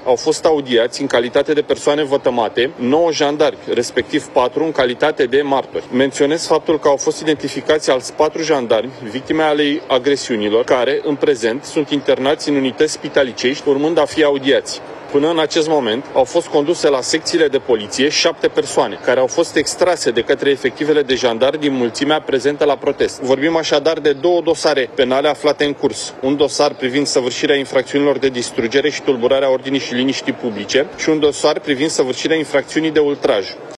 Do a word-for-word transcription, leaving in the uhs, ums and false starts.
au fost audiați în calitate de persoane vătămate nouă jandarmi, respectiv patru în calitate de martori. Menționez faptul că au fost identificați alți patru jandarmi, victime ale agresiunilor, care, în prezent, sunt internați în unități spitalicești, urmând a fi audiați. Până în acest moment au fost conduse la secțiile de poliție șapte persoane, care au fost extrase de către efectivele de jandarmi din mulțimea prezentă la protest. Vorbim așadar de două dosare penale aflate în curs. Un dosar privind săvârșirea infracțiunilor de distrugere și tulburarea ordinii și liniștii publice și un dosar privind săvârșirea infracțiunii de ultraj.